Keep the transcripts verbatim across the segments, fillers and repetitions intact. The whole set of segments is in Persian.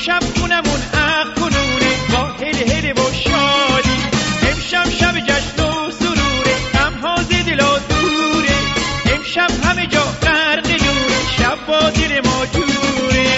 امشب خونمون عقل کنونه با هل هل و شادی. امشب شب جشن و سروره، غم‌ها ز دلا دوره. امشب همه جا غرق نوره، شب با دل ما جوره.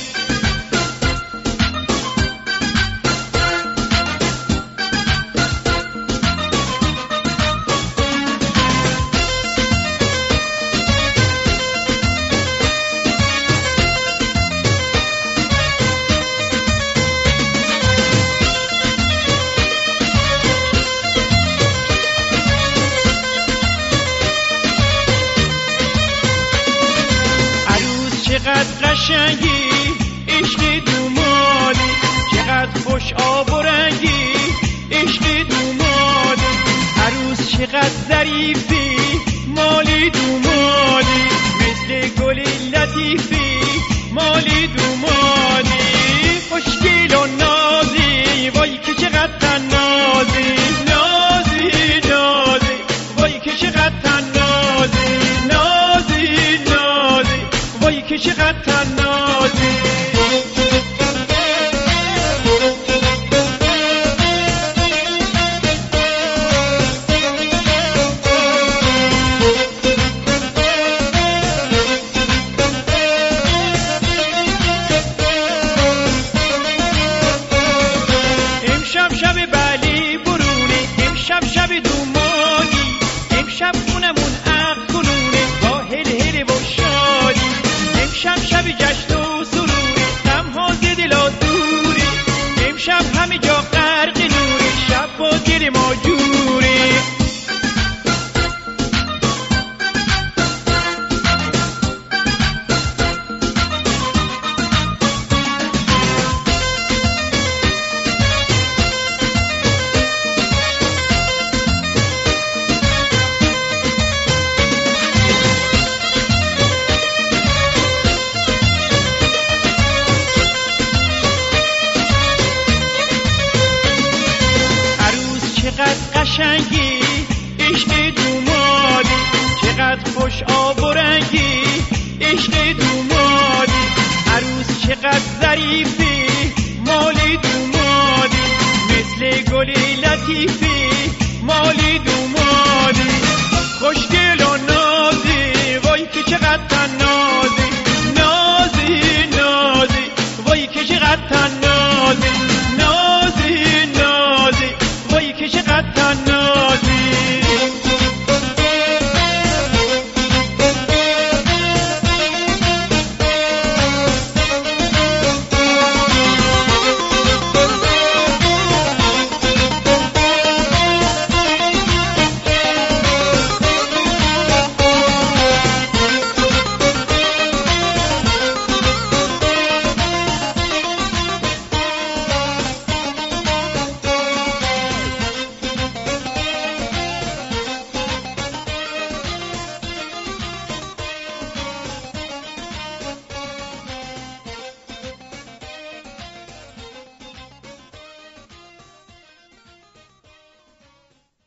چقدر قشنگی عشق دومادی، چقدر خوش آب و رنگی عشق دومادی. عروس چقدر ظریفی مالی دومادی، مثل گل لطیفی مالی دومادی. خوشگل و نازی وای که چقدر تنازی، نازی نازی وای که چقدر تنازی، نازی نازی وای که چقدر تنازی. امشب شب بلی برونه، امشب شب دومانی. امشب خونمون عقل کنونه با هل هل و شادی. امشب شب جشن و سروره، غم‌ها ز دلا دوره. امشب همه جا غرق نوره، شب با دل ما جوره. چقدر قشنگی عشق دومادی، چقدر خوش آب و رنگی عشق دومادی. عروس چقدر ظریفی مالی دومادی، مثل گل لطیفی مالی دومادی. خوشگل و نازی وای که چقدر تنازی، نازی نازی وای که چقدر